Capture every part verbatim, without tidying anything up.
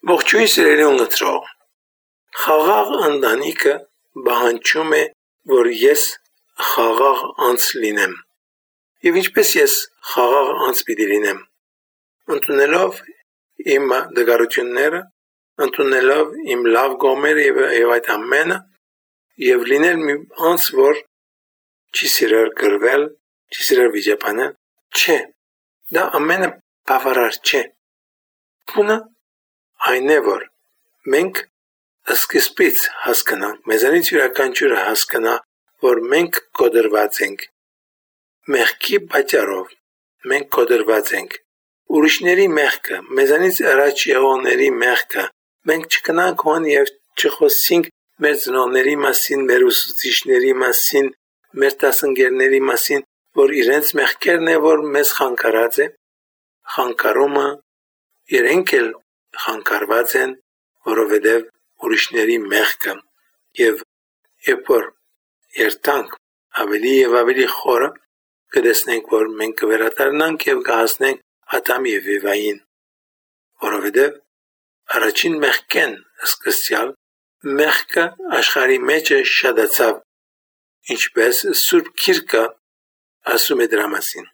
Ողջույն սիրելի ունգընտրող, խաղաղ ընտանիքը բանջում է, որ ես խաղաղ անձ լինեմ, և ինչպես ես խաղաղ անձ պիտի լինեմ, ընդունելով իմ դժվարությունները, ընդունելով իմ լավ կողմերը և այդ ամենը, և լինել մի անձ, որ չի սիրել գրվել, չի սիրել վիճաբանել, չէ, դա ամենը բավարար չէ, բունը այն է, որ մենք սկզբից հասկանանք, մեզանից յուրաքանչյուրը հասկանա, որ մենք կոտրված ենք, մեղքի պատճառով մենք կոտրված ենք, ուրիշների մեղքը, մեզանից առաջ եղողների մեղքը, մենք չգնանք հոն և չխոսենք մեր ծնողների մասին, մեր ուսուցիչների մասին, մեր դասընկերների մասին, որ իրենց մեղքերն է, որ մեզ խանգարած է, խանգարումը իրենք էլ խանգարված են, որովհետև ուրիշների մեղքը, և երբ որ երթանք ավելի և ավելի խորը, կտեսնենք, որ մենք կվերադառնանք և կհասնենք Ադամ և Եվային, որովհետև առաջին մեղքեն սկսյալ մեղքը աշխարհի մեջը շատացավ, ինչպես Սուրբ Գիրքը ասում է դրա մասին։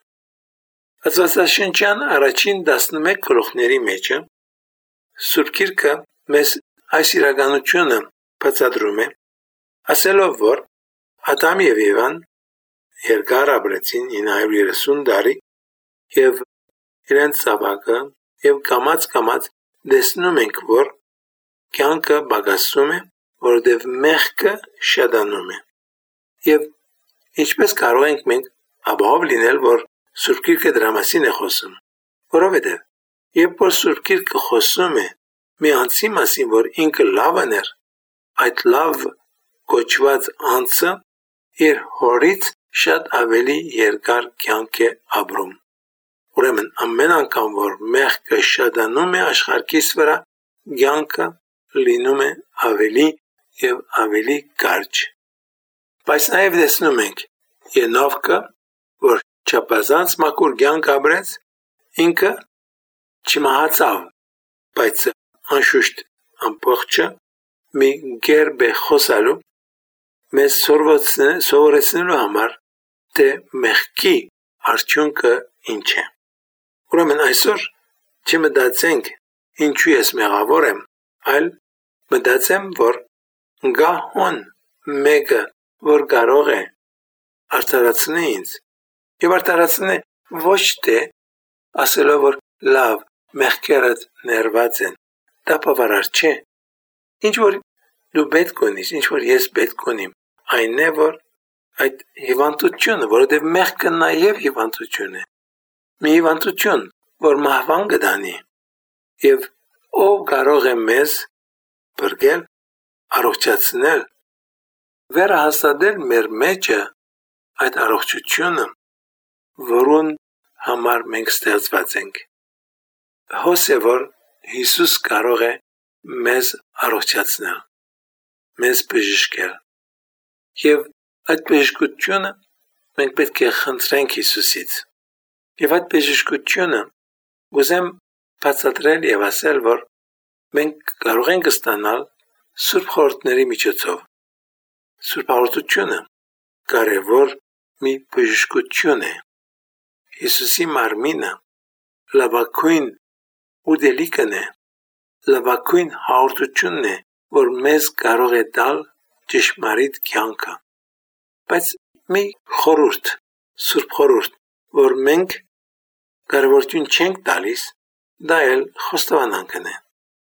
Աստվածաշնչյան առաջին տասնմեկ գլուխների մեջը Սուրբ Գիրքը մեզ այս իրականությունը բացատրում է, ասելով, որ Ադամ և Եվան երկար ապրեցին ինը հարյուր երեսուն տարի և իրենց զավակը և կամաց-կամաց տեսնում ենք, որ կյանքը պակասում է, որովհետև մեղքը շատանում է։ Եվ ինչպես կարող ենք մենք ապահով լինել, որ Սուրբ Գիրքը դրա մասին է խոսում, որովհետև երբ որ Սուրբ Գիրքը խոսում է մի անձի մասին, որ ինքը լավն էր, այդ լավ կոչված անձը իր հորից շատ ավելի երկար կյանք է ապրում։ Ուրեմն ամեն անգամ, որ մեղքը շատանում է աշխարհիս վրա, կյանքը լինում է ավելի և ավելի կարճ։ Բայց նաև տեսնում ենք Ենովկը, որ չափազանց մաքուր կյանք ապրեց, ինքը չմահացավ, բայց անշուշտ ամբողջը մի կերպ է խոսալու մեզ սովորեցնելու համար, թե մեղքի արդյունքը ինչ է։ Ուրեմն այսօր չմտածենք ինչու ես մեղավոր եմ, այլ մտածեմ, որ կա հոն մեկը, որ կարող է արդարացնել ինձ և արդարացնել ոչ թե ասելով, որ լավ, մեղքերդ ներված են, դա բավարար չէ, ինչ որ դու պետք ունիս, ինչ որ ես պետք ունիմ, այն է, որ այդ հիվանդությունը, որովհետև մեղքը նաև հիվանդություն է, մի հիվանդություն, որ մահվան կտանի, և ով կարող է մեզ բրգել, առողջացնել, վերահաստատել մեր մեջը այդ առողջությունը, որուն համար մենք ստեղծված ենք։ Հոս է, որ Հիսուս կարող է մեզ առողջացնել, մեզ բժշկել, և այդ բժշկությունը մենք պետք է խնդրենք Հիսուսից, և այդ բժշկությունը ուզեմ բացատրել և ասել, որ մենք կարող ենք ստանալ Սուրբ խորհուրդների միջոցով։ Սուրբ հաղորդությունը կարևոր մի բժշկություն է։ Հիսուսի մարմինը լավագույն ուտելիքն է, լավագույն հաղորդությունն է, որ մեզ կարող է տալ ճշմարիտ կյանքը։ Բայց մի խորհուրդ, Սուրբ խորհուրդ, որ մենք կարևորություն չենք տալիս, դա էլ խոստովանանքն է։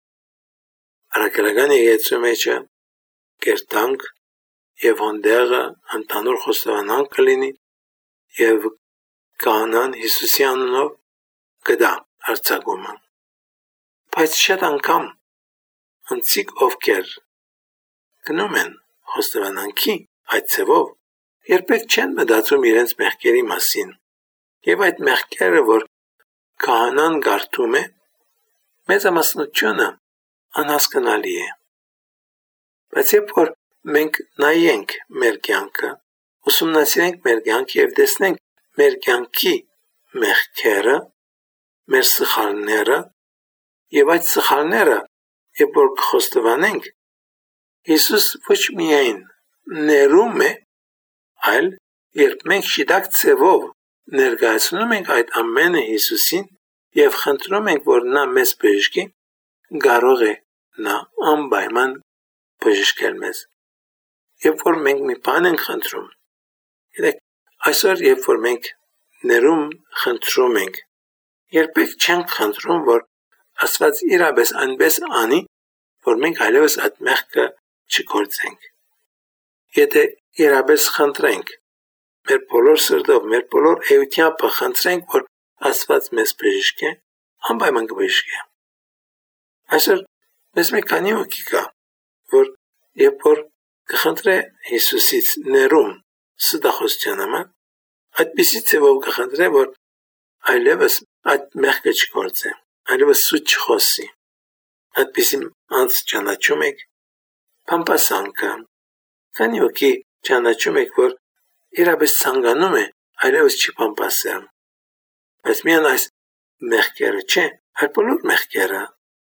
Առաքելական եկեղեցու մեջը կերտանք և հոնդեղը ընդհանուր խոստովանանք կլինի և կահանան Հիսուսի անունով կդա արձակումը։ Բայց շատ անգամ անցիկ ովքեր գնում են խոստովանանքի այդ ձևով, երբեք չեն մտածում իրենց մեղքերի մասին, և այդ մեղքերը, որ քահանան կարդում է, մեծամասնությունը անհասկանալի է։ Բայց երբ որ մենք նայենք մեր կյանքը, ուսումնասիրենք մեր կյանքը և տեսնենք մեր կյանքի մեղքերը, մեր սխալները, և այդ սխալները երբ որ խոստովանենք, Հիսուս ոչ միայն ներում է, այլ երբ մենք շիտակ ձևով ներկայացնում ենք այդ ամենը Հիսուսին եւ խնդրում ենք, որ նա մեզ բժշկի, կարող է նա անպայման բժշկել մեզ։ Երբ որ մենք մի բան ենք խնդրում, գիտեք, այսօր երբ որ մենք ներում խնդրում ենք, երբեք չենք խնդրում, որ Աստված իրապես այնպես անի, որ մենք այլևս այդ մեղքը չգործենք։ Եթե իրապես խնդրենք, մեր բոլոր սրտով, մեր բոլոր էությամբ խնդրենք, որ Աստված մեզ բժշկի, անպայման կբժշկի։ Այսօր մեզ մի քանի հոգի կա, որ երբ որ կխնդրե Հիսուսից ներում ստախոսության համար, այդպիսի ձևով կխնդրե, որ այլևս այդ մեղքը չգործի, այլևս սուտ չխոսի։ Այդպիսի անց ճանաչում եք փամփասանքը, քանի հոգի ճանաչում եք, որ իրապես ցանկանում է այլևս չփամփասել։ Բայց միայն այս մեղքերը չէ, այլ բոլոր մեղքերը,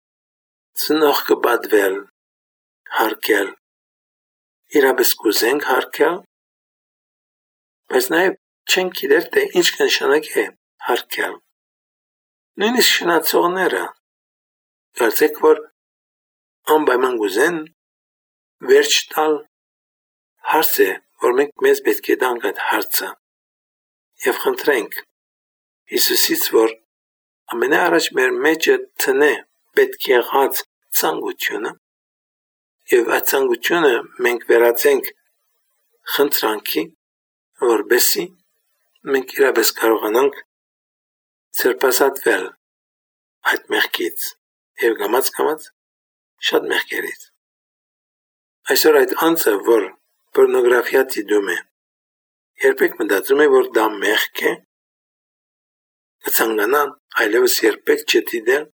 ծնող կպատվել, հարկել, իրապես կուզենք հարկել, բայց նաև չենք գիտեր, թե ինչ կնշանակի հարկել։ Նույնիսկ շնացողները կարծեք, որ անպայման կուզեն վերջ տալ, հարց է, որ մենք մեզ պետք է տանք այդ հարցը եւ խնդրենք Հիսուսից, որ ամենաառաջ մեր մեջը տնե պետք եղած ցանկությունը եւ այդ ցանկությունը մենք վերածենք խնդրանքի, որբեսի մենք իրապես կարողանանք ցերպասատվել այդ մեղքից եւ գամած-գամած շատ մեղքերից։ Այսօր այդ անձը, որ պորնոգրաֆիա դիտում է, երբեք մտածում է, որ դա մեղք է, կցանկանա այլևս երբեք չդիտել։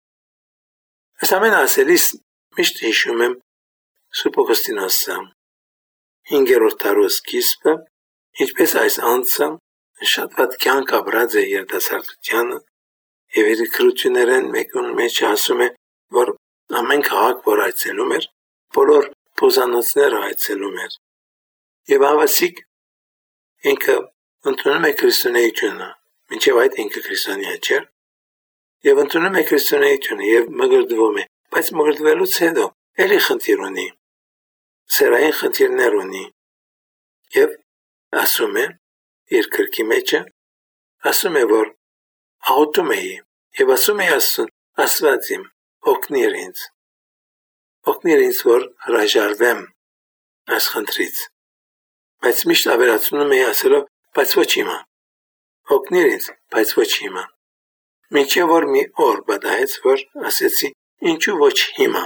Այս ամենը ասելիս միշտ հիշում եմ Սուրբ Օգոստինոսը, հինգերորդ դարու սկիզբը, ինչպես այս անձը շատ վատ կյանք ապրած է երիտասարդությանը եւ իր քրություններն մեկուն մեջ ասում է, որ ամեն քաղաք, որ այցելում էր, բոլոր փոզանոցները այցելում էր։ Եվ ավասիկ ինքը ընդունում է քրիստոնեությունը, մինչև այդ ինքը քրիստոնյա չէր, եւ ընդունում է քրիստոնեությունը եւ մգրդվում է, բայց մգրդվելուց հետո ելի խնդիր ունի, սերային խնդիրներ ունի եւ ասում է իր քրկի մեջը, ասում է, որ աղոթում է եւ ասում է Աստծուն, Աստված իմ, օգնիր ինձ, օգնիր ինձ, որ հրաժարվեմ այս խնդրից, բայց միշտ ավելացնում է ասելով, բայց ոչ հիմա, օգնիր ինձ, բայց ոչ հիմա, մինչև որ մի օր պատահեց, որ ասեցի, ինչու ոչ հիմա,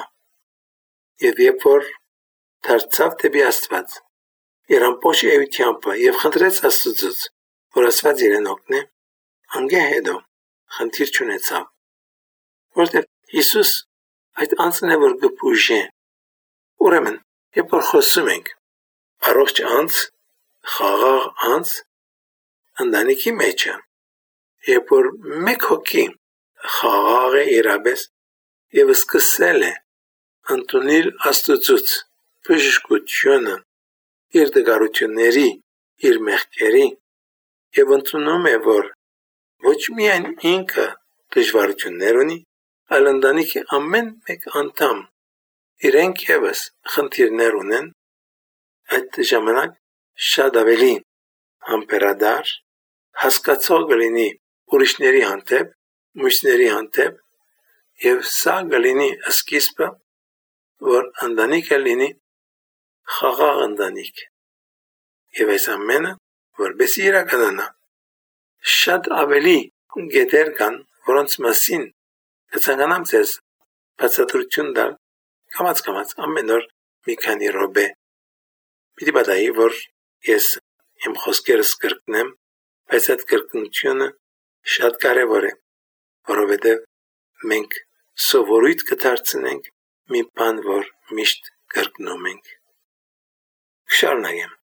եւ երբ որ դարձավ դեպի Աստված, իր ամբողջ էությամբ եւ խնդրեց Աստծուց, որ Աստված իրեն օգնի, անգե հետո խնդիր չունեցավ, որտեղ Հիսուս այդ անձն է, որ կբուժի։ Ուրեմն, երբ որ խոսում ենք, առողջ անձ, խաղաղ անձ, ընտանիքի մեջը, երբ որ մեկ հոգի խաղաղ է իրապես եւ սկսել է ընդունել Աստծուց բժշկությունը, իր դժվարությունների, իր մեղքերի եւ ընդունում է, որ ոչ միայն ինքը դժվարություններ ունի, այլ ընտանիքի ամեն մեկ անդամ իրենք եւս խնդիրներ ունեն, այդ ժամանակ շատ ավելի համբերադար, հասկացող կլինի ուրիշների հանդեպ, մյուսների հանդեպ եւ սա կլինի սկիզբը, որ ընտանիքը լինի խաղաղ ընտանիք։ Եվ այս ամենը, որպեսզի իրականանա, շատ ավելի գետեր կան, որոնց մասին կցանկանամ ձեզ բացատրություն տալ, կամաց-կամաց ամեն օր մի քանի րոպե։ Պիտի պատահի, որ ես իմ խոսքերս կրկնեմ, բայց այդ կրկնությունը շատ կարևոր է, որովհետև մենք սովորույթ կդարձնենք մի բան, որ միշտ կրկնում ենք։ Շարունակեմ։